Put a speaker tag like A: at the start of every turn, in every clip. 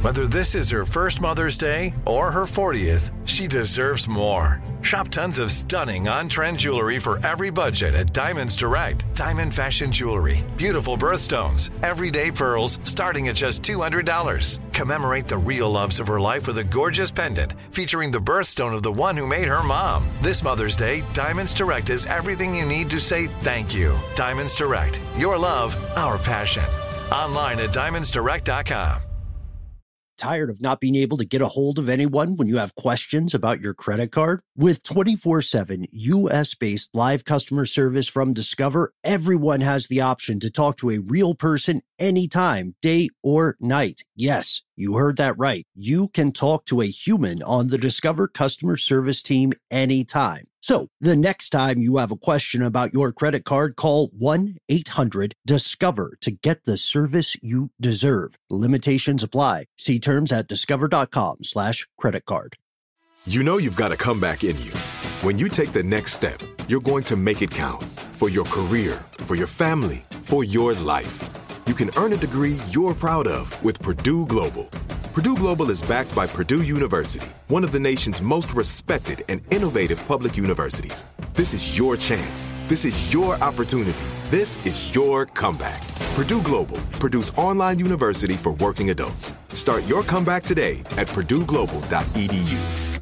A: Whether this is her first Mother's Day or her 40th, she deserves more. Shop tons of stunning on-trend jewelry for every budget at Diamonds Direct. Diamond fashion jewelry, beautiful birthstones, everyday pearls starting at just $200. Commemorate the real loves of her life with a gorgeous pendant featuring the birthstone of the one who made her mom. This Mother's Day, Diamonds Direct is everything you need to say thank you. Diamonds Direct. Your love, our passion. Online at diamondsdirect.com.
B: Tired of not being able to get a hold of anyone when you have questions about your credit card? With 24/7 U.S.-based live customer service from Discover, everyone has the option to talk to a real person anytime, day or night. Yes, you heard that right. You can talk to a human on the Discover customer service team anytime. So the next time you have a question about your credit card, call 1-800-DISCOVER to get the service you deserve. Limitations apply. See terms at discover.com/credit card.
C: You know you've got a comeback in you. When you take the next step, you're going to make it count for your career, for your family, for your life. You can earn a degree you're proud of with Purdue Global. Purdue Global is backed by Purdue University, one of the nation's most respected and innovative public universities. This is your chance. This is your opportunity. This is your comeback. Purdue Global, Purdue's online university for working adults. Start your comeback today at purdueglobal.edu.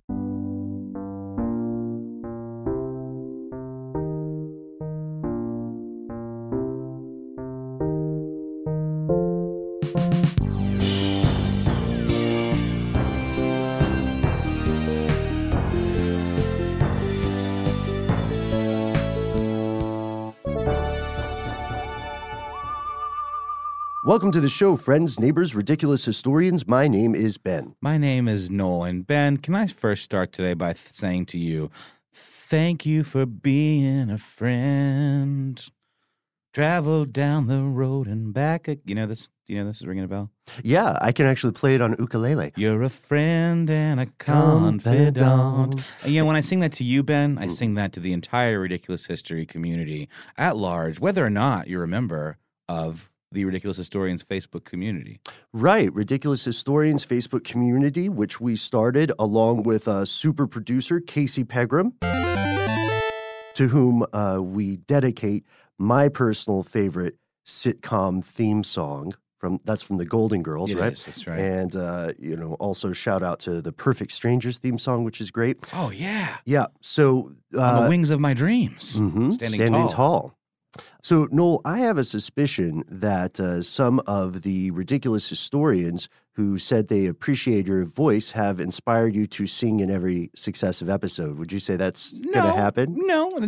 B: Welcome to the show, friends, neighbors, ridiculous historians. My name is Ben.
D: My name is Noel. And Ben, can I first start today by saying to you, thank you for being a friend. Travel down the road and back. You know this? Do you know this is ringing a bell?
B: Yeah, I can actually play it on ukulele.
D: You're a friend and a confidant. You know, when I sing that to you, Ben, I sing that to the entire Ridiculous History community at large, whether or not you're a member of the Ridiculous Historians Facebook community.
B: Right, Ridiculous Historians Facebook community, which we started along with super producer Casey Pegram, to whom we dedicate my personal favorite sitcom theme song. That's from the Golden Girls, right?
D: That's right.
B: And, also shout out to the Perfect Strangers theme song, which is great.
D: Oh, yeah.
B: Yeah, so...
D: On the wings of my dreams.
B: Standing tall. So, Noel, I have a suspicion that some of the ridiculous historians who said they appreciate your voice have inspired you to sing in every successive episode. Would you say that's going to happen?
D: No, Ben.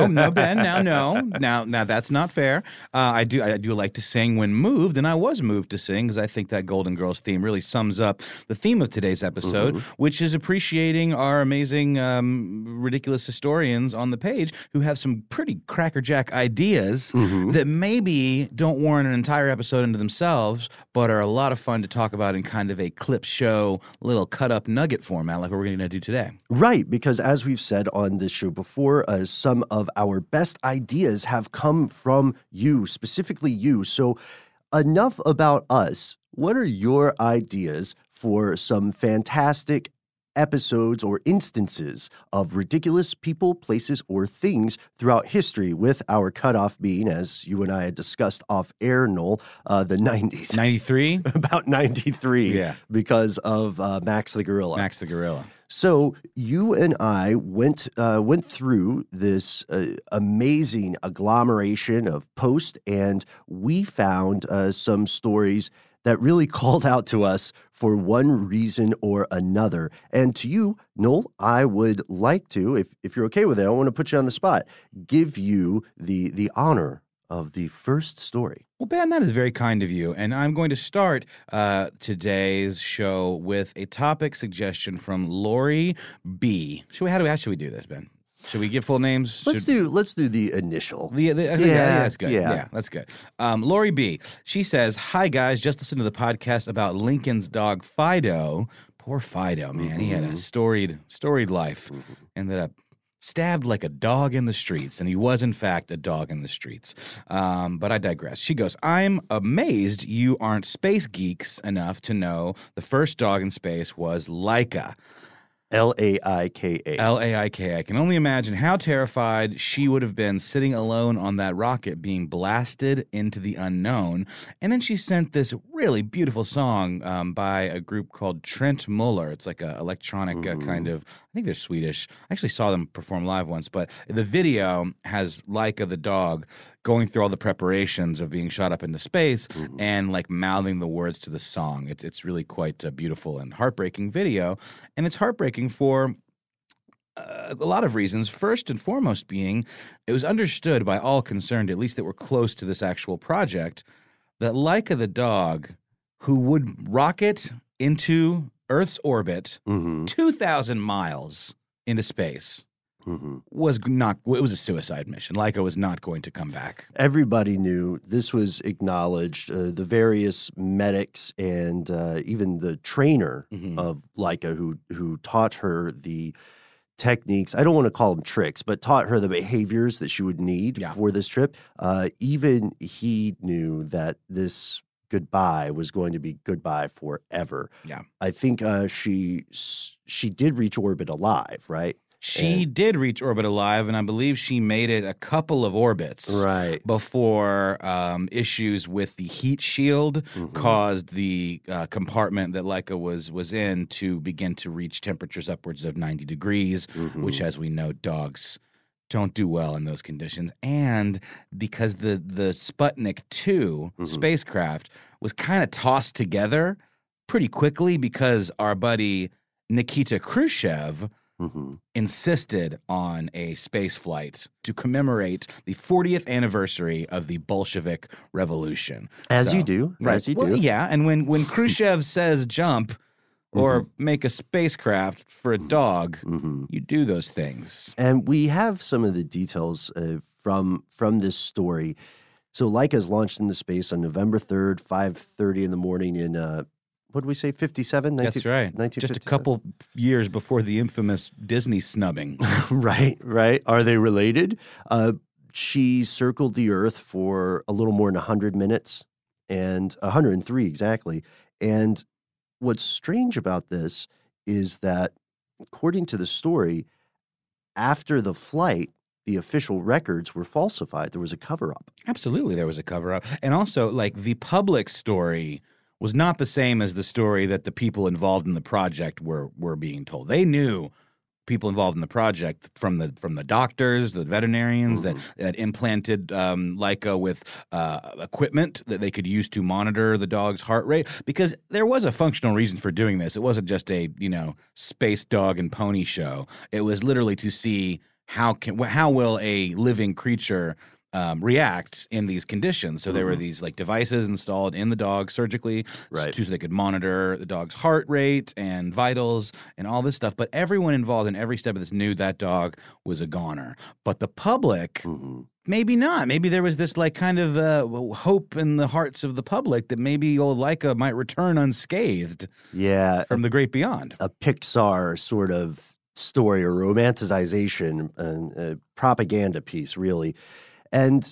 D: Now that's not fair. I do like to sing when moved, and I was moved to sing because I think that Golden Girls theme really sums up the theme of today's episode, which is appreciating our amazing ridiculous historians on the page who have some pretty crackerjack ideas that maybe don't warrant an entire episode unto themselves, but are a lot of fun to talk about in kind of a clip show, little cut-up nugget format like what we're going to do today.
B: Right, because as we've said on this show before, some of our best ideas have come from you, specifically you. So enough about us. What are your ideas for some fantastic episodes or instances of ridiculous people, places, or things throughout history, with our cutoff being, as you and I had discussed off air, Noel, the 90s.
D: 93?
B: About 93.
D: Yeah.
B: Because of Max the Gorilla.
D: Max the Gorilla.
B: So you and I went through this amazing agglomeration of posts, and we found some stories that really called out to us for one reason or another. And to you, Noel, I would like to, if you're okay with it, I don't want to put you on the spot, give you the honor of the first story.
D: Well, Ben, that is very kind of you. And I'm going to start today's show with a topic suggestion from Lori B. How should we do this, Ben? Should we give full names?
B: Let's do the initial.
D: Yeah, that's good. Yeah, that's good. Lori B. She says, "Hi guys, just listened to the podcast about Lincoln's dog Fido. Poor Fido, man. He had a storied life. Ended up stabbed like a dog in the streets, and he was, in fact, a dog in the streets. But I digress. She goes, I'm amazed you aren't space geeks enough to know the first dog in space was Laika.
B: Laika.
D: Laika. I can only imagine how terrified she would have been sitting alone on that rocket being blasted into the unknown. And then she sent this really beautiful song by a group called Trent Muller. It's like an electronic kind of, I think they're Swedish. I actually saw them perform live once, but the video has Laika the dog going through all the preparations of being shot up into space and like mouthing the words to the song. It's really quite a beautiful and heartbreaking video. And it's heartbreaking for a lot of reasons. First and foremost being, it was understood by all concerned, at least that were close to this actual project, that Laika the dog, who would rocket into Earth's orbit 2,000 miles into space, was not. It was a suicide mission. Laika was not going to come back.
B: Everybody knew this was acknowledged. The various medics and even the trainer of Laika, who taught her the techniques. I don't want to call them tricks, but taught her the behaviors that she would need for this trip. Even he knew that this goodbye was going to be goodbye forever.
D: Yeah,
B: I think she did reach orbit alive, right?
D: She did reach orbit alive, and I believe she made it a couple of orbits before issues with the heat shield caused the compartment that Laika was in to begin to reach temperatures upwards of 90 degrees, which, as we know, dogs don't do well in those conditions. And because the Sputnik 2 spacecraft was kind of tossed together pretty quickly because our buddy Nikita Khrushchev insisted on a space flight to commemorate the 40th anniversary of the Bolshevik Revolution.
B: As you do.
D: Yeah, and when Khrushchev says jump or make a spacecraft for a dog, you do those things.
B: And we have some of the details from this story. So Laika's launched into space on November 3rd, 5:30 in the morning in what did we say, 57?
D: That's right. Just a couple years before the infamous Disney snubbing.
B: Right. Are they related? She circled the Earth for a little more than 100 minutes, and 103 exactly. And what's strange about this is that, according to the story, after the flight, the official records were falsified. There was a cover-up. Absolutely,
D: there was a cover-up. And also, like, the public story was not the same as the story that the people involved in the project were being told. They knew people involved in the project from the doctors, the veterinarians that implanted Laika with equipment that they could use to monitor the dog's heart rate, because there was a functional reason for doing this. It wasn't just a space dog and pony show. It was literally to see how will a living creature react in these conditions. So there were these like devices installed in the dog surgically so they could monitor the dog's heart rate and vitals and all this stuff. But everyone involved in every step of this knew that dog was a goner. But the public, maybe not. Maybe there was this like kind of hope in the hearts of the public that maybe old Laika might return unscathed from the great beyond.
B: A Pixar sort of story or romanticization and propaganda piece, really. And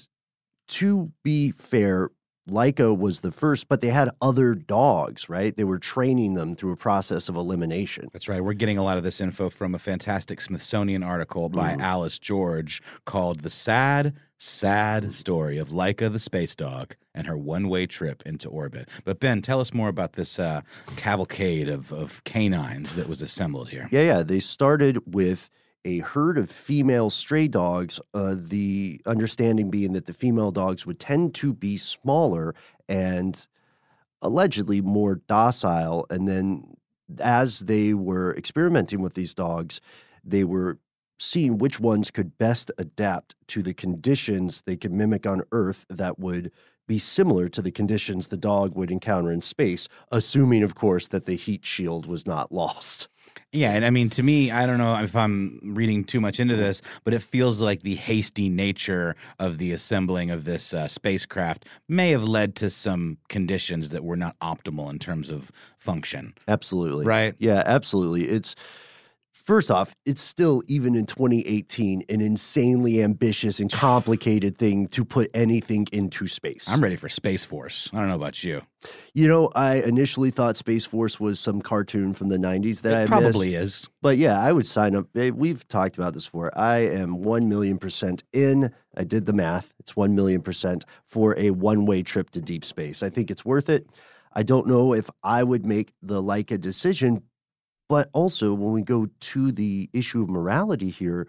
B: to be fair, Laika was the first, but they had other dogs, right? They were training them through a process of elimination.
D: That's right. We're getting a lot of this info from a fantastic Smithsonian article by Alice George called The Sad, Sad Story of Laika the Space Dog and Her One-Way Trip into Orbit. But Ben, tell us more about this cavalcade of canines that was assembled here.
B: Yeah. They started with a herd of female stray dogs, the understanding being that the female dogs would tend to be smaller and allegedly more docile. And then as they were experimenting with these dogs, they were seeing which ones could best adapt to the conditions they could mimic on Earth that would be similar to the conditions the dog would encounter in space, assuming, of course, that the heat shield was not lost.
D: Yeah, and I mean, to me, I don't know if I'm reading too much into this, but it feels like the hasty nature of the assembling of this spacecraft may have led to some conditions that were not optimal in terms of function.
B: Absolutely.
D: Right?
B: Yeah, absolutely. First off, it's still, even in 2018, an insanely ambitious and complicated thing to put anything into space.
D: I'm ready for Space Force. I don't know about you.
B: You know, I initially thought Space Force was some cartoon from the 90s that I missed.
D: It probably is.
B: But yeah, I would sign up. We've talked about this before. I am 1,000,000% in. I did the math. It's 1,000,000% for a one-way trip to deep space. I think it's worth it. I don't know if I would make the Laika decision. But also, when we go to the issue of morality here,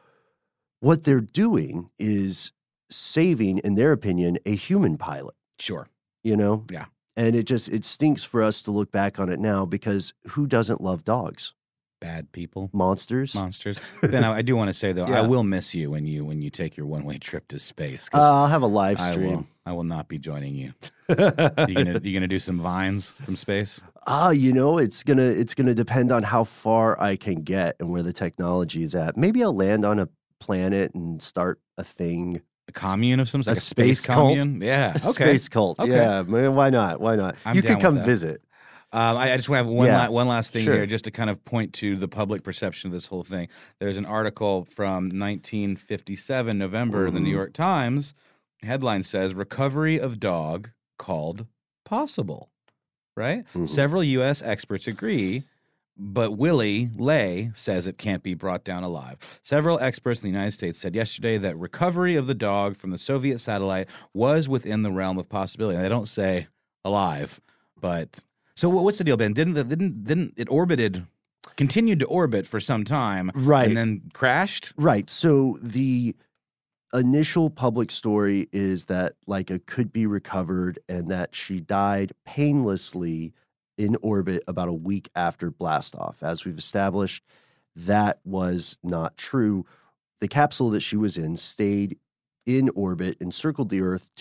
B: what they're doing is saving, in their opinion, a human pilot.
D: Sure.
B: You know?
D: Yeah.
B: And it stinks for us to look back on it now, because who doesn't love dogs?
D: Bad people.
B: Monsters.
D: Ben, I do want to say, though,
B: Yeah.
D: I will miss you when you take your one-way trip to space.
B: I'll have a live stream.
D: I will not be joining you. You gonna do some vines from space?
B: You know, it's gonna depend on how far I can get and where the technology is at. Maybe I'll land on a planet and start a thing.
D: A commune of some sort?
B: A
D: Like a space
B: cult?
D: commune? Yeah.
B: A
D: Okay.
B: space cult.
D: Okay.
B: Yeah, man, why not?
D: I'm
B: You
D: down
B: can come
D: with that.
B: visit.
D: I just want to have one last thing
B: Sure.
D: here, just to kind of point to the public perception of this whole thing. There's an article from 1957, November, in the New York Times. Headline says, "Recovery of dog called possible." Right? Several U.S. experts agree, but Willie Lay says it can't be brought down alive. Several experts in the United States said yesterday that recovery of the dog from the Soviet satellite was within the realm of possibility. And they don't say alive, but so what's the deal, Ben? Didn't it continued to orbit for some time,
B: Right.
D: and then crashed?
B: Right. So the initial public story is that Laika could be recovered and that she died painlessly in orbit about a week after blastoff. As we've established, that was not true. The capsule that she was in stayed in orbit and circled the Earth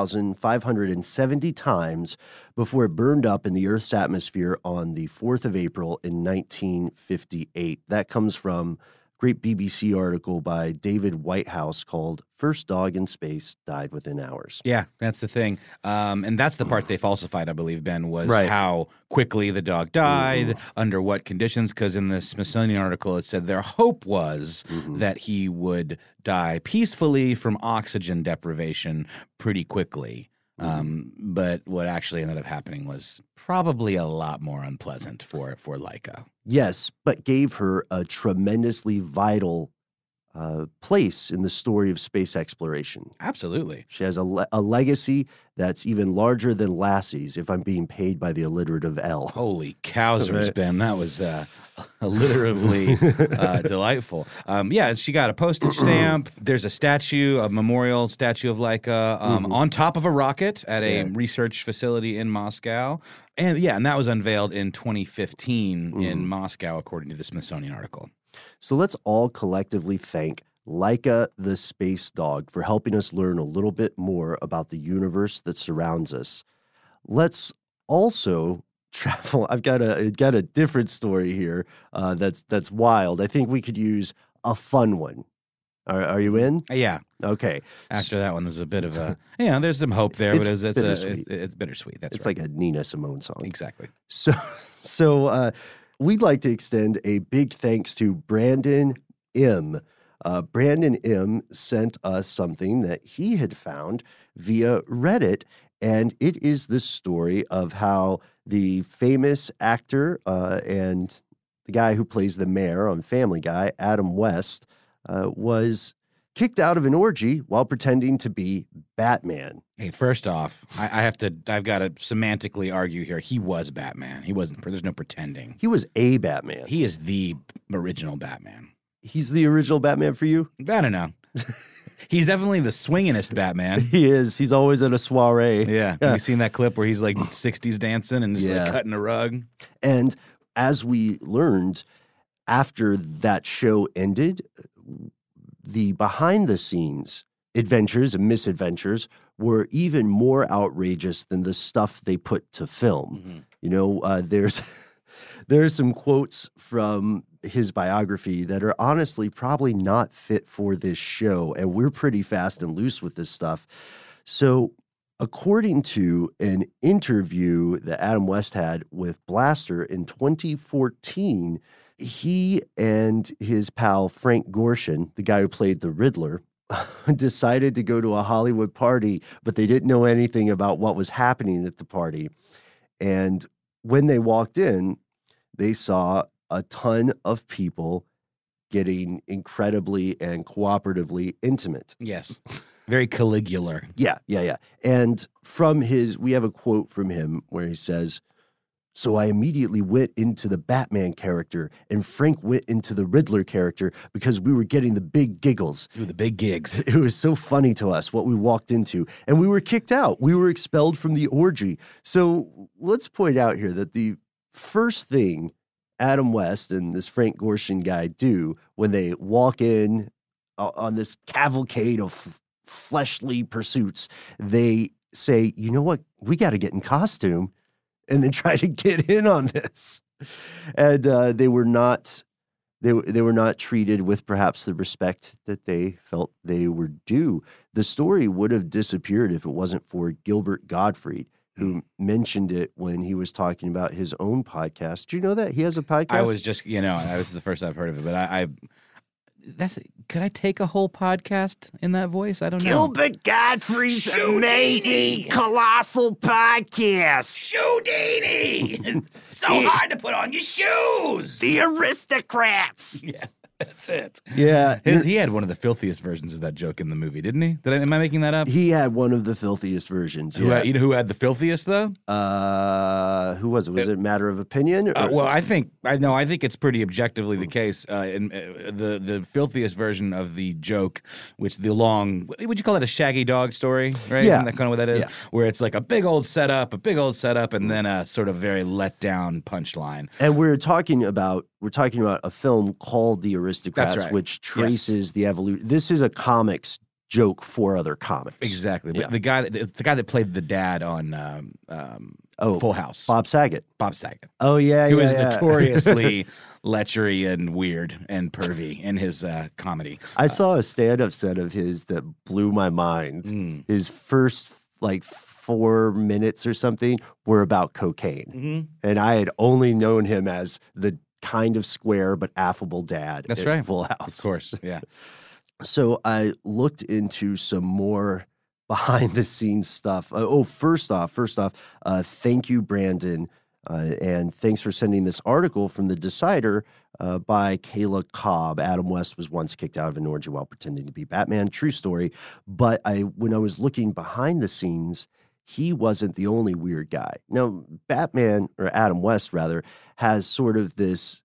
B: 2,570 times before it burned up in the Earth's atmosphere on the 4th of April in 1958. That comes from a great BBC article by David Whitehouse called "First Dog in Space Died Within Hours."
D: Yeah, that's the thing. And that's the part they falsified, I believe, Ben, was
B: Right.
D: how quickly the dog died, under what conditions, because in the Smithsonian article it said their hope was that he would die peacefully from oxygen deprivation pretty quickly. But what actually ended up happening was probably a lot more unpleasant for Laika.
B: Yes, but gave her a tremendously vital place in the story of space exploration.
D: Absolutely.
B: She has a legacy that's even larger than Lassie's, if I'm being paid by the alliterative L.
D: Holy cowsers,
B: Right.
D: Ben. That was alliteratively delightful. Yeah, she got a postage stamp. There's a statue, a memorial statue of Laika on top of a rocket at a research facility in Moscow. And that was unveiled in 2015 in Moscow, according to the Smithsonian article.
B: So let's all collectively thank Laika the space dog for helping us learn a little bit more about the universe that surrounds us. Let's also travel. I've got a different story here that's wild. I think we could use a fun one. Are you in?
D: Yeah.
B: Okay.
D: After that one, there's a bit of a there's some hope there,
B: It's
D: but it's
B: bittersweet.
D: it's bittersweet. That's
B: It's
D: right.
B: like a Nina Simone song.
D: Exactly.
B: So we'd like to extend a big thanks to Brandon M. Brandon M. sent us something that he had found via Reddit, and it is the story of how the famous actor and the guy who plays the mayor on Family Guy, Adam West, was kicked out of an orgy while pretending to be Batman.
D: Hey, first off, I've got to semantically argue here. He was Batman. He wasn't. There's no pretending.
B: He was a Batman.
D: He is the original Batman.
B: He's the original Batman for you?
D: I don't know. He's definitely the swingingest Batman.
B: He is. He's always at a soiree.
D: Yeah. Have you seen that clip where he's like 60s dancing and just like cutting a rug?
B: And as we learned after that show ended, the behind-the-scenes adventures and misadventures were even more outrageous than the stuff they put to film. You know, there's some quotes from his biography that are honestly probably not fit for this show, and we're pretty fast and loose with this stuff. So according to an interview that Adam West had with Blaster in 2014, he and his pal Frank Gorshin, the guy who played the Riddler, decided to go to a Hollywood party, but they didn't know anything about what was happening at the party. And when they walked in, they saw a ton of people getting incredibly and cooperatively intimate.
D: Yes. Very Caligular.
B: Yeah. And we have a quote from him where he says, "So I immediately went into the Batman character and Frank went into the Riddler character because we were getting the big giggles."
D: Ooh, the big gigs.
B: It was so funny to us what we walked into, and we were kicked out. We were expelled from the orgy. So let's point out here that the first thing Adam West and this Frank Gorshin guy do when they walk in on this cavalcade of fleshly pursuits, they say, "You know what? We got to get in costume," and then try to get in on this. And they were not treated with perhaps the respect that they felt they were due. The story would have disappeared if it wasn't for Gilbert Gottfried, who mentioned it when he was talking about his own podcast. Do you know that he has a podcast?
D: I was just, this is the first I've heard of it, but could I take a whole podcast in that voice? I don't know.
B: Gilbert Gottfried's amazing, colossal podcast.
D: Shoedini! So hard to put on your shoes!
B: The Aristocrats!
D: Yeah, that's it.
B: Yeah.
D: He had one of the filthiest versions of that joke in the movie, didn't he? Am I making that up?
B: He had one of the filthiest versions.
D: You know who had the filthiest, though?
B: Who was it? Was it a matter of opinion?
D: Well, I think it's pretty objectively the case. In the filthiest version of the joke, which would you call it a Shaggy Dog story, right?
B: Yeah.
D: Isn't that kind of what that is?
B: Yeah.
D: Where it's like a big old setup, and then a sort of very let down punchline.
B: And we're talking about a film called The Aristocrats,
D: That's right.
B: which traces the evolution. This is a comics joke for other comics.
D: Exactly.
B: Yeah.
D: But the guy that played the dad on Full House.
B: Bob Saget. Oh, yeah,
D: He was notoriously lechery and weird and pervy in his comedy.
B: I saw a stand-up set of his that blew my mind. His first, 4 minutes or something were about cocaine.
D: Mm-hmm.
B: And I had only known him as the kind of square but affable dad.
D: That's
B: at
D: right.
B: Full House.
D: Of course, yeah.
B: So I looked into some more behind-the-scenes stuff. First off, thank you, Brandon, and thanks for sending this article from The Decider by Kayla Cobb. Adam West was once kicked out of an orgy while pretending to be Batman. True story. But when I was looking behind the scenes, he wasn't the only weird guy. Now, Batman, or Adam West, rather, has sort of this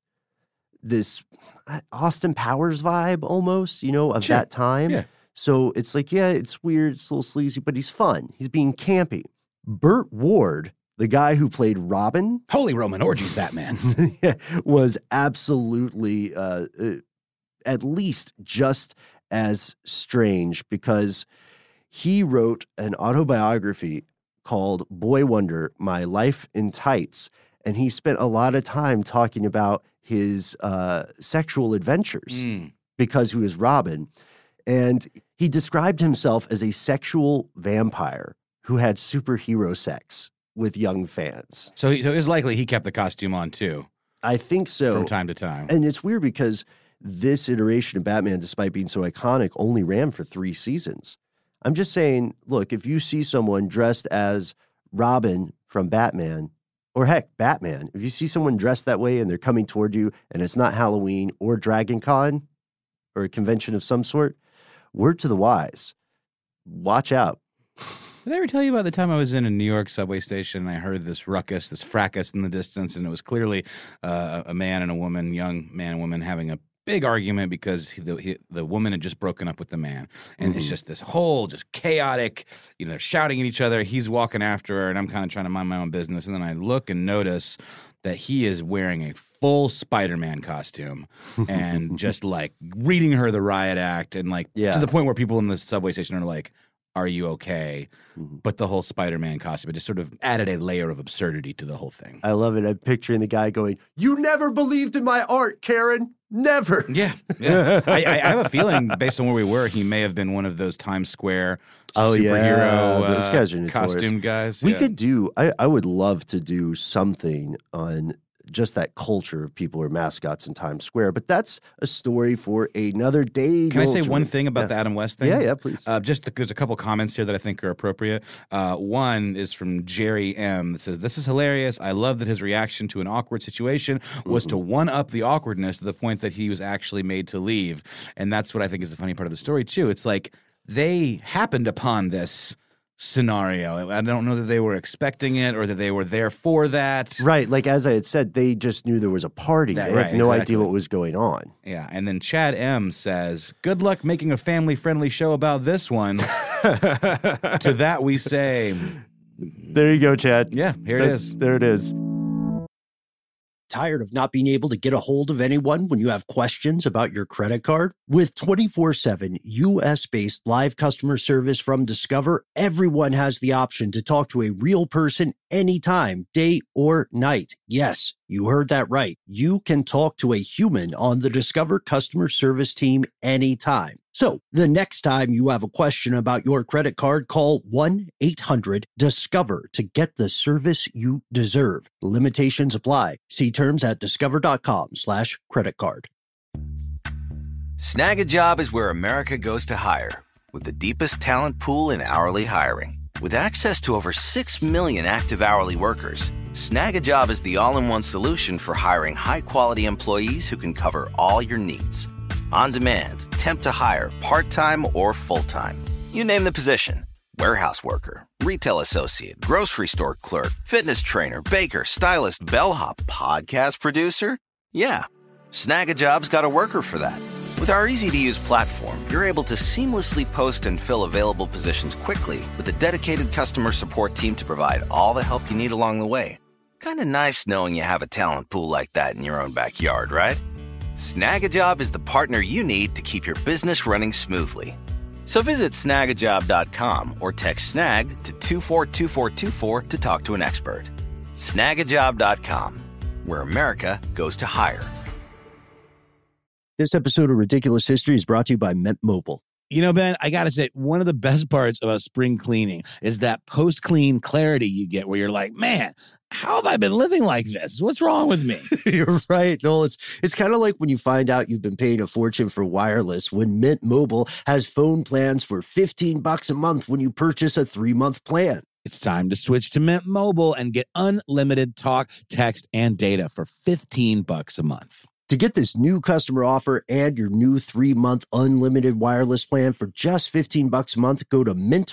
B: Austin Powers vibe almost, of
D: Sure.
B: that time.
D: Yeah.
B: So it's like, yeah, it's weird, it's a little sleazy, but he's fun. He's being campy. Burt Ward, the guy who played Robin,
D: Holy Roman Orgies Batman.
B: was absolutely at least just as strange, because he wrote an autobiography called Boy Wonder, My Life in Tights, and he spent a lot of time talking about his sexual adventures because he was Robin. And he described himself as a sexual vampire who had superhero sex with young fans.
D: So it was likely he kept the costume on, too.
B: I think so.
D: From time to time.
B: And it's weird because this iteration of Batman, despite being so iconic, only ran for 3 seasons. I'm just saying, look, if you see someone dressed as Robin from Batman, or heck, Batman, if you see someone dressed that way and they're coming toward you and it's not Halloween or Dragon Con or a convention of some sort, word to the wise, watch out.
D: Did I ever tell you about the time I was in a New York subway station and I heard this ruckus, this fracas in the distance, and it was clearly a man and a woman, young man and woman, having a big argument because the woman had just broken up with the man. And it's just this whole just chaotic, they're shouting at each other. He's walking after her and I'm kind of trying to mind my own business. And then I look and notice that he is wearing a full Spider-Man costume and just reading her the riot act and to the point where people in the subway station are like, are you okay? But the whole Spider-Man costume, it just sort of added a layer of absurdity to the whole thing.
B: I love it. I'm picturing the guy going, "You never believed in my art, Karen. Never."
D: Yeah. I have a feeling, based on where we were, he may have been one of those Times Square superhero
B: those guys are notorious.
D: costume guys.
B: We could do, I would love to do something on just that culture of people are mascots in Times Square. But that's a story for another day.
D: Can I say one thing about the Adam West thing?
B: Yeah, please.
D: There's a couple comments here that I think are appropriate. One is from Jerry M. that says, "This is hilarious. I love that his reaction to an awkward situation was to one-up the awkwardness to the point that he was actually made to leave." And that's what I think is the funny part of the story, too. It's like they happened upon this scenario. I don't know that they were expecting it or that they were there for that.
B: Right. Like, as I had said, they just knew there was a party. They had no idea what was going on.
D: Yeah. And then Chad M. says, "Good luck making a family-friendly show about this one." To that we say...
B: There you go, Chad.
D: Yeah, here it is.
B: There it is. Tired of not being able to get a hold of anyone when you have questions about your credit card? With 24/7 U.S.-based live customer service from Discover, everyone has the option to talk to a real person anytime, day or night. Yes, you heard that right. You can talk to a human on the Discover customer service team anytime. So the next time you have a question about your credit card, call 1-800-DISCOVER to get the service you deserve. Limitations apply. See terms at discover.com/credit card.
E: Snag a Job is where America goes to hire, with the deepest talent pool in hourly hiring. With access to over 6 million active hourly workers, Snag a Job is the all-in-one solution for hiring high-quality employees who can cover all your needs. On demand, temp to hire, part-time or full-time. You name the position. Warehouse worker, retail associate, grocery store clerk, fitness trainer, baker, stylist, bellhop, podcast producer. Yeah, Snag a Job's got a worker for that. With our easy-to-use platform, you're able to seamlessly post and fill available positions quickly with a dedicated customer support team to provide all the help you need along the way. Kind of nice knowing you have a talent pool like that in your own backyard, right? Snag a Job is the partner you need to keep your business running smoothly. So visit snagajob.com or text snag to 242424 to talk to an expert. Snagajob.com, where America goes to hire.
B: This episode of Ridiculous History is brought to you by Mint Mobile.
F: You know, Ben, I got to say, one of the best parts about spring cleaning is that post-clean clarity you get where you're like, man, how have I been living like this? What's wrong with me?
B: You're right, Noel. It's kind of like when you find out you've been paying a fortune for wireless when Mint Mobile has phone plans for $15 a month when you purchase a 3-month plan.
F: It's time to switch to Mint Mobile and get unlimited talk, text, and data for $15 a month.
B: To get this new customer offer and your new 3-month unlimited wireless plan for just $15 a month, go to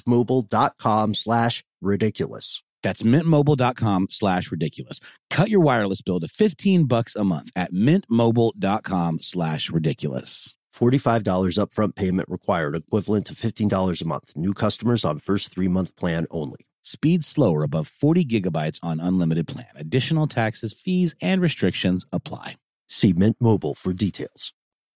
B: mintmobile.com/ridiculous.
F: That's mintmobile.com/ridiculous. Cut your wireless bill to $15 a month at mintmobile.com/ridiculous.
B: $45 upfront payment required, equivalent to $15 a month. New customers on first 3-month plan only.
F: Speed slower above 40 gigabytes on unlimited plan. Additional taxes, fees, and restrictions apply.
B: See Mint Mobile for details.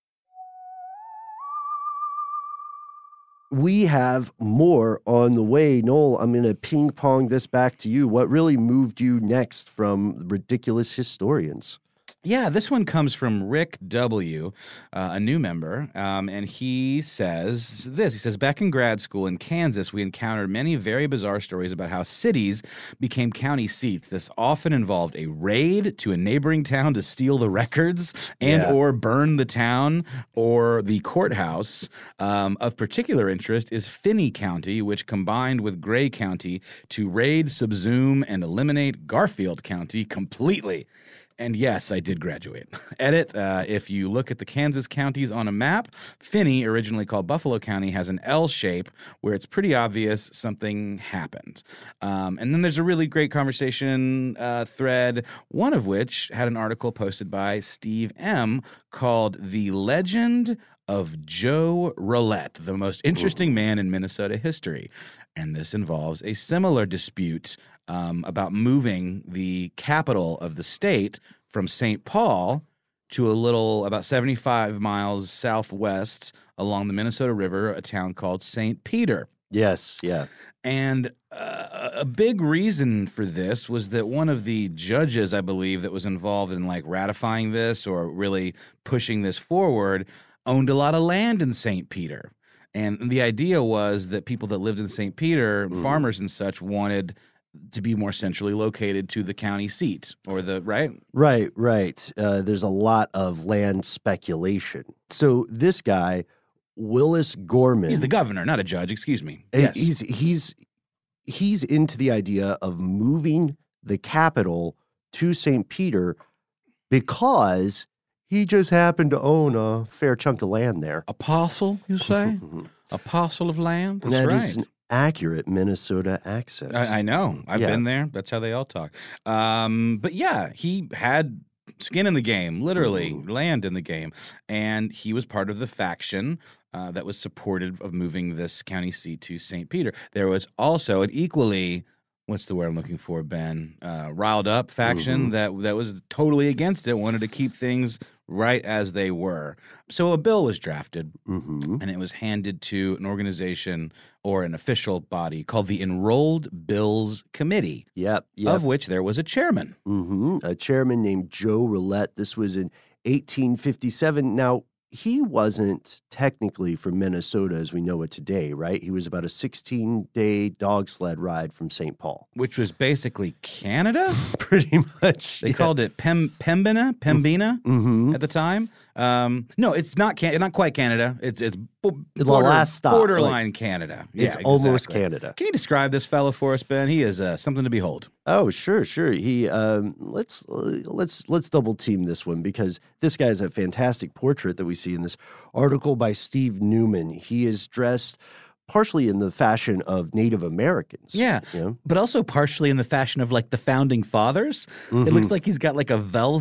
B: We have more on the way. Noel, I'm going to ping pong this back to you. What really moved you next from Ridiculous Historians?
D: Yeah, this one comes from Rick W., a new member, and he says this. He says, back in grad school in Kansas, we encountered many very bizarre stories about how cities became county seats. This often involved a raid to a neighboring town to steal the records and or burn the town or the courthouse. Of particular interest is Finney County, which combined with Gray County to raid, subsume, and eliminate Garfield County completely. And yes, I did graduate. Edit, if you look at the Kansas counties on a map, Finney, originally called Buffalo County, has an L shape where it's pretty obvious something happened. And then there's a really great conversation thread, one of which had an article posted by Steve M. called The Legend of Joe Roulette, the most interesting man in Minnesota history. And this involves a similar dispute about moving the capital of the state from St. Paul to a little about 75 miles southwest along the Minnesota River, a town called St. Peter.
B: Yes, yeah.
D: And a big reason for this was that one of the judges, I believe, that was involved in like ratifying this or really pushing this forward owned a lot of land in St. Peter. And the idea was that people that lived in St. Peter, farmers and such, wanted to be more centrally located to the county seat or the right.
B: Right. There's a lot of land speculation. So this guy, Willis Gorman,
D: He's the governor, not a judge. Excuse me.
B: He's into the idea of moving the capital to St. Peter because he just happened to own a fair chunk of land there.
D: A parcel, you say? A parcel of land? That's
B: That
D: right.
B: is an accurate Minnesota accent.
D: I know. I've been there. That's how they all talk. But yeah, he had skin in the game, literally land in the game. And he was part of the faction that was supportive of moving this county seat to St. Peter. There was also an equally, what's the word I'm looking for, Ben? Riled up faction that was totally against it, wanted to keep things right as they were. So a bill was drafted, and it was handed to an organization or an official body called the Enrolled Bills Committee, of which there was a chairman.
B: A chairman named Joe Roulette. This was in 1857. Now, he wasn't technically from Minnesota as we know it today, right? He was about a 16-day dog sled ride from St. Paul.
D: Which was basically Canada?
B: Pretty much.
D: They called it Pembina at the time. No, it's not quite Canada. It's
B: last stop,
D: borderline Canada.
B: It's almost Canada.
D: Can you describe this fellow for us, Ben? He is something to behold.
B: Oh, sure. He let's double team this one because this guy has a fantastic portrait that we see in this article by Steve Newman. He is dressed partially in the fashion of Native Americans.
D: Yeah, but also partially in the fashion of like the founding fathers. It looks like he's got like a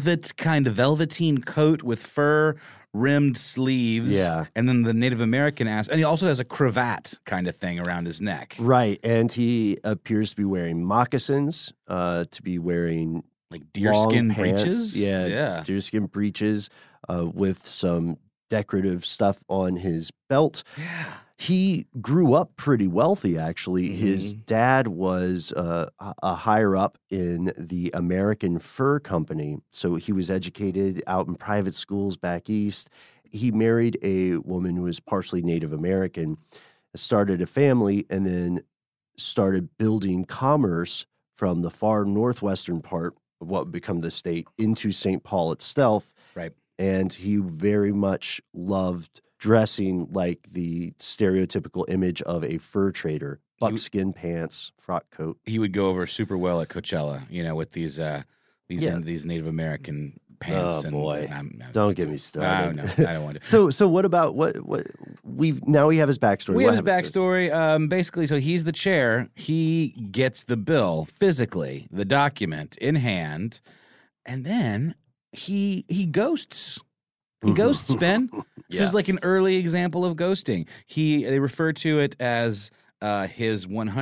D: velveteen coat with fur rimmed sleeves.
B: Yeah.
D: And then the Native American and he also has a cravat kind of thing around his neck.
B: Right. And he appears to be wearing moccasins, to be wearing
D: like deerskin
B: pants.
D: breeches.
B: Yeah. Deerskin breeches with some decorative stuff on his belt.
D: Yeah.
B: He grew up pretty wealthy, actually. His dad was a higher up in the American Fur Company, so he was educated out in private schools back east. He married a woman who was partially Native American, started a family, and then started building commerce from the far northwestern part of what would become the state into St. Paul itself.
D: Right.
B: And he very much loved dressing like the stereotypical image of a fur trader, buckskin pants, frock coat.
D: He would go over super well at Coachella, with these Native American pants.
B: Oh boy! Don't get me started.
D: No, I don't want to.
B: So what about what we have his backstory?
D: We have his backstory. Basically, so he's the chair. He gets the bill physically, the document in hand, and then he ghosts. He ghosts, Ben. This is like an early example of ghosting. They refer to it as his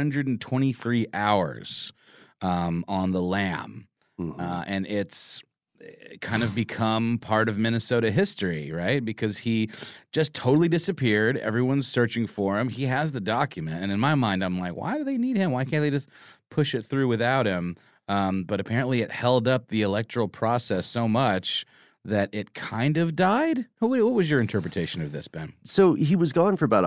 D: 123 hours on the lam. And it's kind of become part of Minnesota history, right? Because he just totally disappeared. Everyone's searching for him. He has the document. And in my mind, I'm like, why do they need him? Why can't they just push it through without him? But apparently it held up the electoral process so much that it kind of died? What was your interpretation of this, Ben?
B: So he was gone for about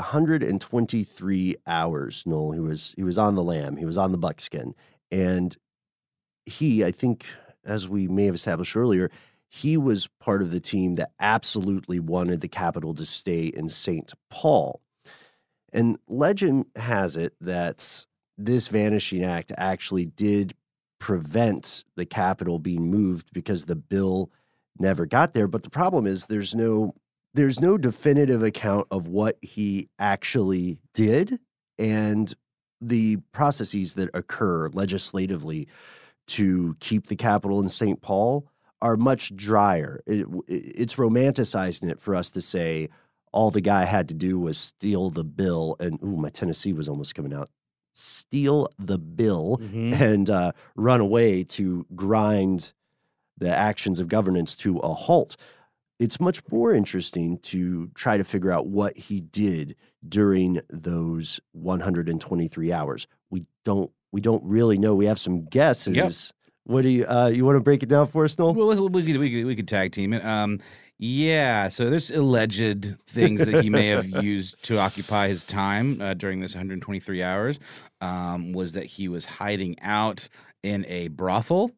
B: 123 hours, Noel. He was on the lam. He was on the buckskin. And I think, as we may have established earlier, he was part of the team that absolutely wanted the capital to stay in St. Paul. And legend has it that this vanishing act actually did prevent the capital being moved because the bill never got there. But the problem is there's no definitive account of what he actually did, and the processes that occur legislatively to keep the capital in St. Paul are much drier. It's romanticizing it for us to say all the guy had to do was steal the bill, and my Tennessee was almost coming out. Steal the bill and run away to grind the actions of governance to a halt. It's much more interesting to try to figure out what he did during those 123 hours. We don't really know. We have some guesses. Yep. What do you want to break it down for us, Noel?
D: Well, we could tag team it. Yeah, so there's alleged things that he may have used to occupy his time during this 123 hours. Was that he was hiding out in a brothel,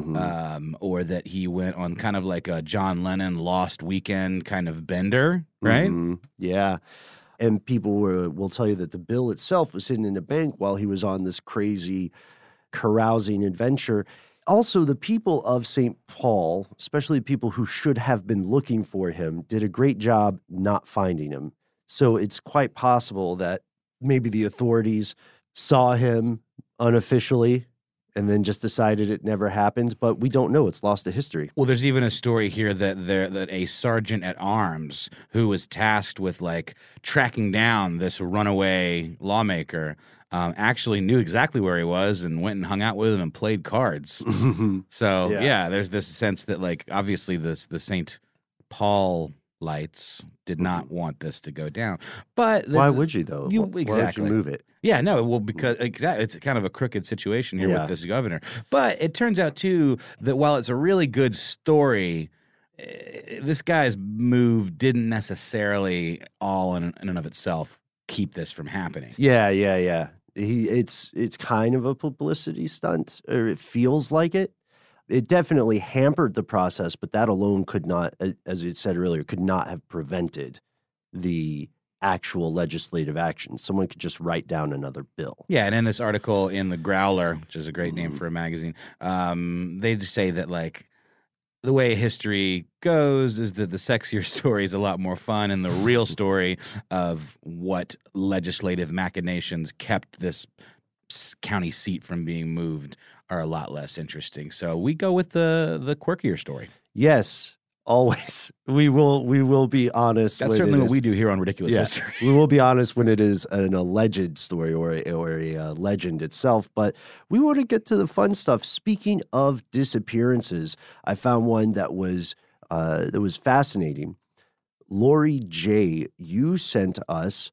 D: or that he went on kind of like a John Lennon Lost Weekend kind of bender, right?
B: Yeah. And people will tell you that the bill itself was hidden in a bank while he was on this crazy carousing adventure. Also, the people of St. Paul, especially people who should have been looking for him, did a great job not finding him. So it's quite possible that maybe the authorities saw him unofficially and then just decided it never happened. But we don't know. It's lost to history.
D: Well, there's even a story here that a sergeant at arms who was tasked with like tracking down this runaway lawmaker actually knew exactly where he was and went and hung out with him and played cards. So yeah, there's this sense that like obviously the St. Paul lights did not want this to go down. But
B: why would you though?
D: Exactly.
B: Why would you move it?
D: Yeah, no, well, because it's kind of a crooked situation here with this governor. But it turns out, too, that while it's a really good story, this guy's move didn't necessarily all in and of itself keep this from happening.
B: Yeah. It's kind of a publicity stunt, or it feels like it. It definitely hampered the process, but that alone could not, as it said earlier, could not have prevented the actual legislative action. Someone could just write down another bill.
D: Yeah, and in this article in The Growler, which is a great name for a magazine, they just say that, like, the way history goes is that the sexier story is a lot more fun, and the real story of what legislative machinations kept this county seat from being moved are a lot less interesting. So we go with the quirkier story.
B: Yes. Always. We will be honest.
D: That's certainly what we do here on Ridiculous History.
B: We will be honest when it is an alleged story or a legend itself, but we want to get to the fun stuff. Speaking of disappearances, I found one that was fascinating. Lori J., you sent us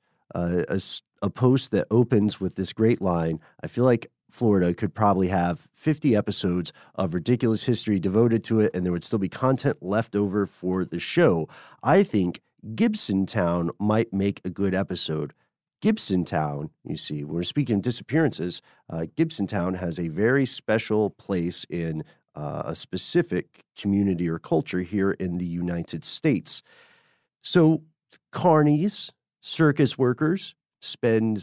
B: a post that opens with this great line. I feel like Florida could probably have 50 episodes of Ridiculous History devoted to it, and there would still be content left over for the show. I think Gibsontown might make a good episode. Gibsontown, you see, when we're speaking of disappearances, Gibsontown has a very special place in a specific community or culture here in the United States. So carnies, circus workers, spend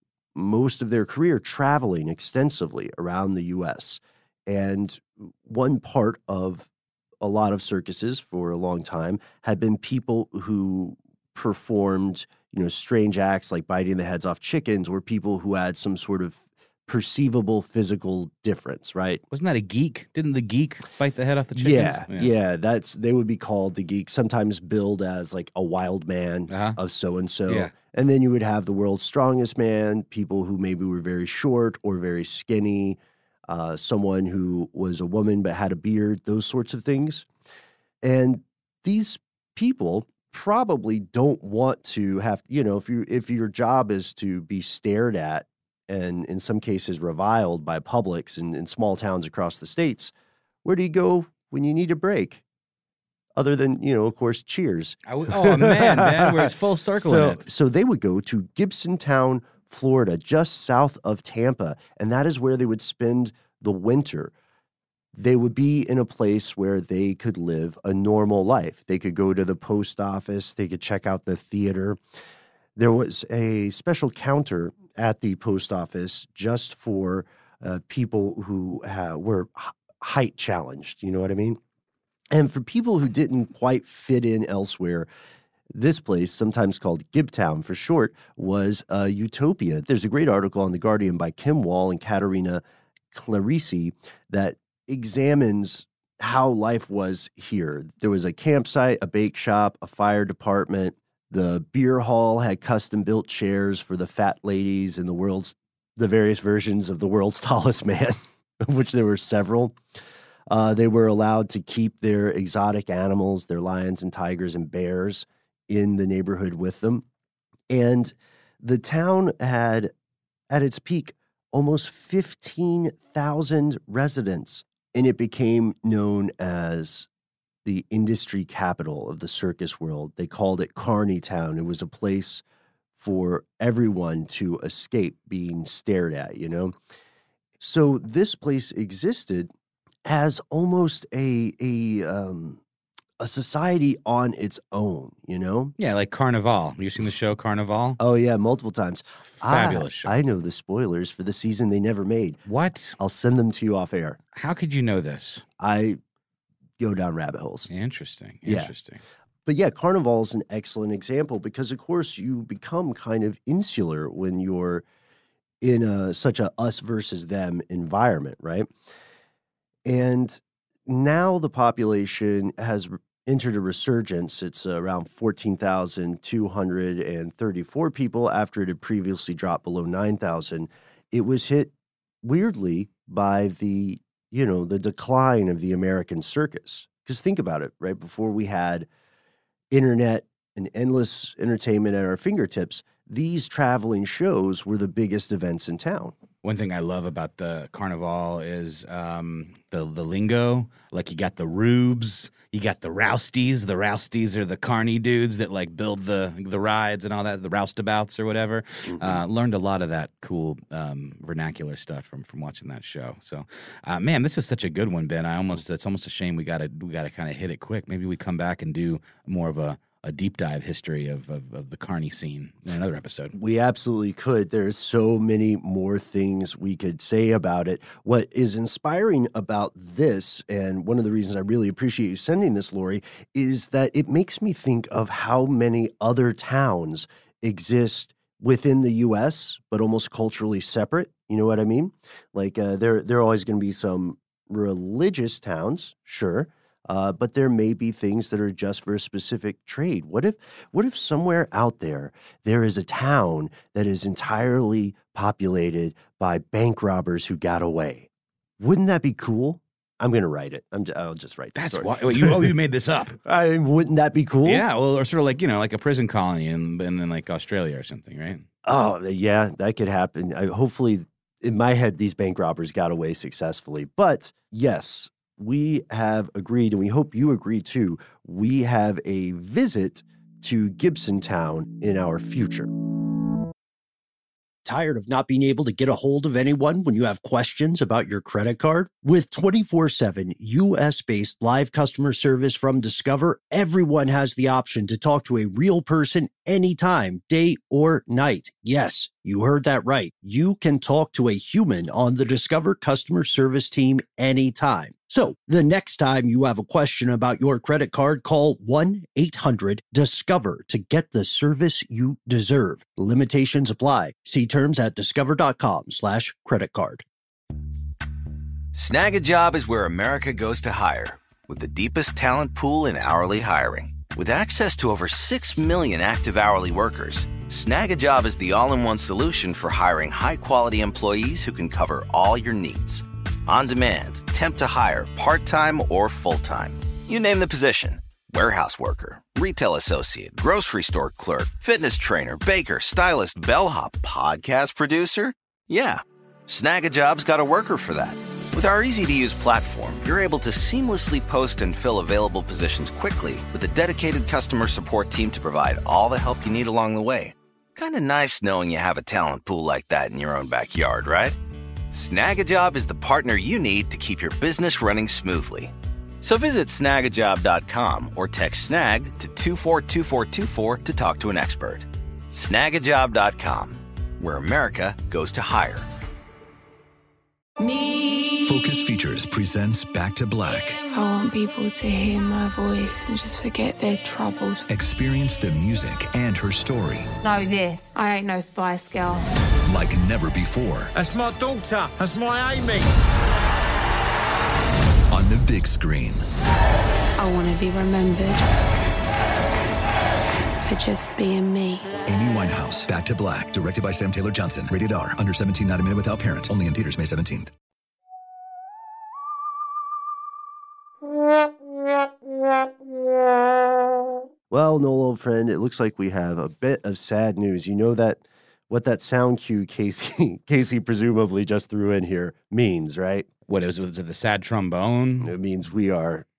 B: most of their career traveling extensively around the U.S. And one part of a lot of circuses for a long time had been people who performed, strange acts like biting the heads off chickens, or people who had some sort of perceivable physical difference, right?
D: Wasn't that a geek? Didn't the geek bite the head off the chickens?
B: Yeah. They would be called the geek, sometimes billed as like a wild man of so-and-so.
D: Yeah.
B: And then you would have the world's strongest man, people who maybe were very short or very skinny, someone who was a woman but had a beard, those sorts of things. And these people probably don't want to have, if your job is to be stared at and in some cases reviled by publics in small towns across the states, where do you go when you need a break? Other than, of course, Cheers.
D: Oh, man, we're full circle in it.
B: So they would go to Gibsontown, Florida, just south of Tampa, and that is where they would spend the winter. They would be in a place where they could live a normal life. They could go to the post office. They could check out the theater. There was a special counter at the post office just for people who were height challenged. You know what I mean? And for people who didn't quite fit in elsewhere, this place, sometimes called Gibtown for short, was a utopia. There's a great article on The Guardian by Kim Wall and Katerina Clarisi that examines how life was here. There was a campsite, a bake shop, a fire department. The beer hall had custom-built chairs for the fat ladies and the various versions of the world's tallest man, of which there were several. They were allowed to keep their exotic animals, their lions and tigers and bears, in the neighborhood with them. And the town had, at its peak, almost 15,000 residents. And it became known as the industry capital of the circus world. They called it Carney Town. It was a place for everyone to escape being stared at, you know? So this place existed as almost a society on its own, you know?
D: Yeah, like Carnival. You seen the show Carnival?
B: Oh, yeah, multiple times.
D: Fabulous show.
B: I know the spoilers for the season they never made.
D: What?
B: I'll send them to you off air.
D: How could you know this?
B: I go down rabbit holes.
D: Interesting.
B: Yeah.
D: Interesting.
B: But yeah, Carnival is an excellent example because, of course, you become kind of insular when you're in such a us versus them environment, right? And now the population has entered a resurgence. It's around 14,234 people after it had previously dropped below 9,000. It was hit weirdly by the decline of the American circus. Because think about it, right? Before we had internet and endless entertainment at our fingertips, these traveling shows were the biggest events in town.
D: One thing I love about the Carnival is the lingo. Like, you got the rubes, you got the rousties. The rousties are the carny dudes that like build the rides and all that, the roustabouts or whatever. Learned a lot of that cool vernacular stuff from watching that show. So, man, this is such a good one, Ben. It's almost a shame we gotta kind of hit it quick. Maybe we come back and do more of a deep dive history of the carny scene in another episode.
B: We absolutely could. There's so many more things we could say about it. What is inspiring about this, and one of the reasons I really appreciate you sending this, Lori, is that it makes me think of how many other towns exist within the U.S., but almost culturally separate. You know what I mean? Like there are always going to be some religious towns, sure, but there may be things that are just for a specific trade. What if somewhere out there is a town that is entirely populated by bank robbers who got away? Wouldn't that be cool? I'm going to write it. I'll just write the story.
D: That's why you made this up.
B: Wouldn't that be cool?
D: Yeah, well, or sort of like, like a prison colony and then like Australia or something, right?
B: Oh, yeah, that could happen. Hopefully, in my head, these bank robbers got away successfully. But yes, we have agreed, and we hope you agree too, we have a visit to Gibson Town in our future. Tired of not being able to get a hold of anyone when you have questions about your credit card? With 24/7 U.S.-based live customer service from Discover, everyone has the option to talk to a real person anytime, day or night. Yes, you heard that right. You can talk to a human on the Discover customer service team anytime. So the next time you have a question about your credit card, call 1-800-DISCOVER to get the service you deserve. Limitations apply. See terms at discover.com/creditcard.
E: Snag a Job is where America goes to hire, with the deepest talent pool in hourly hiring. With access to over 6 million active hourly workers, Snag a Job is the all-in-one solution for hiring high-quality employees who can cover all your needs. On demand, temp to hire, part-time or full-time. You name the position. Warehouse worker, retail associate, grocery store clerk, fitness trainer, baker, stylist, bellhop, podcast producer. Yeah, Snag a Job's got a worker for that. With our easy-to-use platform, you're able to seamlessly post and fill available positions quickly with a dedicated customer support team to provide all the help you need along the way. Kind of nice knowing you have a talent pool like that in your own backyard, right? Snag a Job is the partner you need to keep your business running smoothly. So visit snagajob.com or text snag to 242424 to talk to an expert. Snagajob.com, where America goes to hire.
G: Focus Features presents Back to Black.
H: I want people to hear my voice and just forget their troubles.
G: Experience the music and her story.
H: Know this, I ain't no Spice Girl.
G: Like never before.
I: That's my daughter. That's my Amy.
G: On the big screen.
H: I want to be remembered for just being me.
G: Amy Winehouse, Back to Black, directed by Sam Taylor Johnson. Rated R, under 17, not a minute without parent. Only in theaters May 17th.
B: Well, Noel, old friend, it looks like we have a bit of sad news. You know that what that sound cue Casey presumably just threw in here means, right?
D: What was it? The sad trombone?
B: It means we are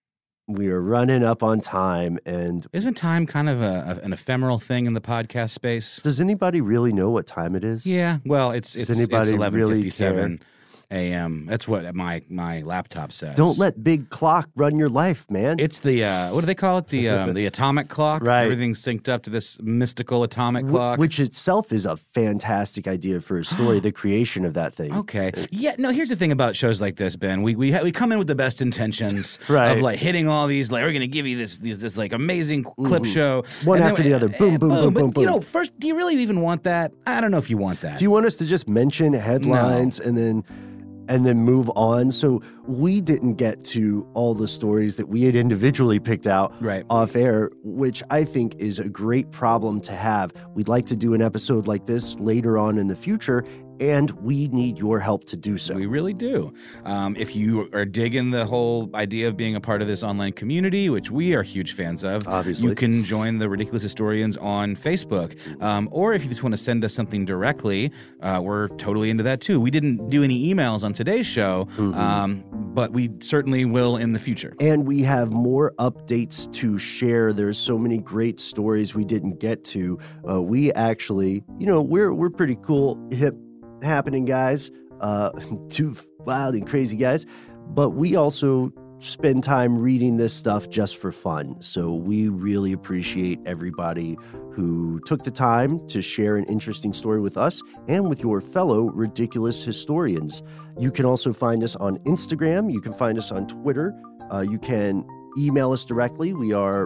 B: We are running up on time, and
D: Isn't time kind of an ephemeral thing in the podcast space?
B: does anybody really know what time it is?
D: Yeah, well, it's
B: anybody really
D: 11:57 a.m. That's what my laptop says.
B: Don't let big clock run your life, man.
D: It's the what do they call it? The atomic clock.
B: Right.
D: Everything's synced up to this mystical atomic clock,
B: which itself is a fantastic idea for a story. The creation of that thing.
D: Okay. Yeah. No. Here's the thing about shows like this, Ben. We come in with the best intentions
B: Right.
D: of like hitting all these. Like we're going to give you this like amazing clip show,
B: One
D: and
B: after the other. Boom, boom, boom,
D: but,
B: boom, boom.
D: You know, first, do you really even want that? I don't know if you want that.
B: Do you want us to just mention headlines and then move on? So we didn't get to all the stories that we had individually picked out off air, which I think is a great problem to have. We'd like to do an episode like this later on in the future, and we need your help to do so.
D: We really do. If you are digging the whole idea of being a part of this online community, which we are huge fans of,
B: obviously,
D: you can join the Ridiculous Historians on Facebook. Or if you just want to send us something directly, we're totally into that too. We didn't do any emails on today's show, but we certainly will in the future.
B: And we have more updates to share. There's so many great stories we didn't get to. We actually, we're pretty cool, hip, happening guys, two wild and crazy guys, but we also spend time reading this stuff just for fun. So we really appreciate everybody who took the time to share an interesting story with us and with your fellow ridiculous historians. You can also find us on Instagram. You can find us on Twitter. You can email us directly. We are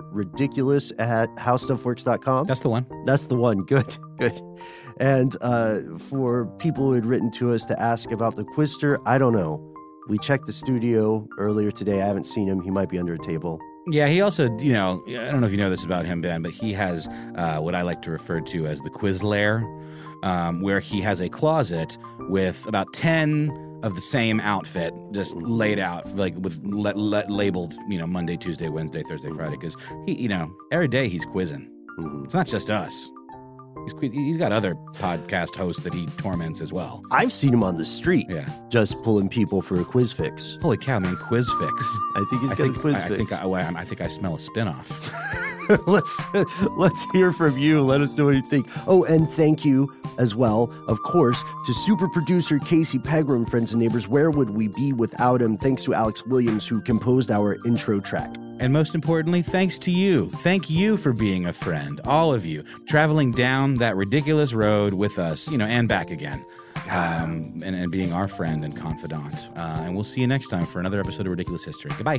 B: ridiculous@howstuffworks.com.
D: That's the one.
B: That's the one. Good. And for people who had written to us to ask about the Quizster, I don't know. We checked the studio earlier today. I haven't seen him. He might be under a table.
D: Yeah, he also, I don't know if you know this about him, Ben, but he has what I like to refer to as the quiz lair, where he has a closet with about 10 of the same outfit just laid out, like with labeled, Monday, Tuesday, Wednesday, Thursday, Friday, because he, every day he's quizzing. It's not just us. He's got other podcast hosts that he torments as well.
B: I've seen him on the street, just pulling people for a quiz fix.
D: Holy cow, man! Quiz fix.
B: I think he's got a quiz fix.
D: I think I smell a spinoff.
B: Let's hear from you. Let us know what you think. Oh, and thank you as well, of course, to super producer Casey Pegram, friends and neighbors. Where would we be without him? Thanks to Alex Williams, who composed our intro track.
D: And most importantly, thanks to you. Thank you for being a friend, all of you, traveling down that ridiculous road with us, and back again, and being our friend and confidant. And we'll see you next time for another episode of Ridiculous History. Goodbye.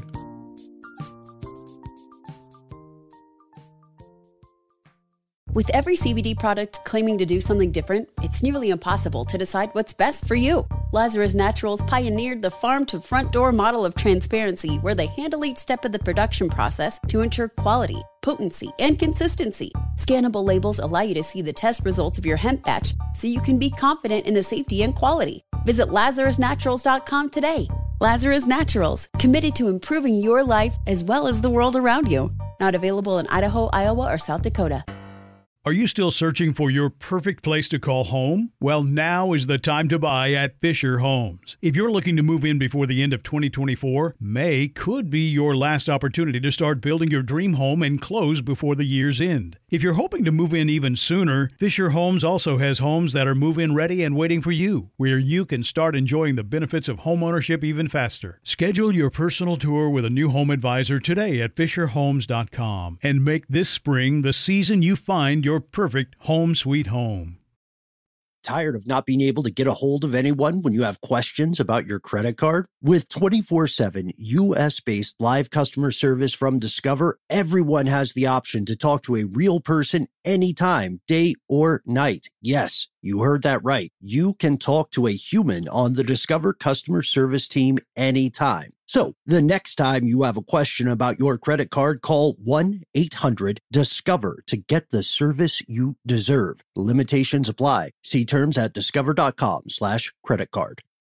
J: With every CBD product claiming to do something different, it's nearly impossible to decide what's best for you. Lazarus Naturals pioneered the farm-to-front-door model of transparency, where they handle each step of the production process to ensure quality, potency, and consistency. Scannable labels allow you to see the test results of your hemp batch, so you can be confident in the safety and quality. Visit LazarusNaturals.com today. Lazarus Naturals, committed to improving your life as well as the world around you. Not available in Idaho, Iowa, or South Dakota.
K: Are you still searching for your perfect place to call home? Well, now is the time to buy at Fisher Homes. If you're looking to move in before the end of 2024, May could be your last opportunity to start building your dream home and close before the year's end. If you're hoping to move in even sooner, Fisher Homes also has homes that are move-in ready and waiting for you, where you can start enjoying the benefits of homeownership even faster. Schedule your personal tour with a new home advisor today at FisherHomes.com and make this spring the season you find your perfect home sweet home.
B: Tired of not being able to get a hold of anyone when you have questions about your credit card? With 24/7 U.S.-based live customer service from Discover, everyone has the option to talk to a real person anytime, day or night. Yes, you heard that right. You can talk to a human on the Discover customer service team anytime. So the next time you have a question about your credit card, call 1-800-DISCOVER to get the service you deserve. Limitations apply. See terms at discover.com/credit card.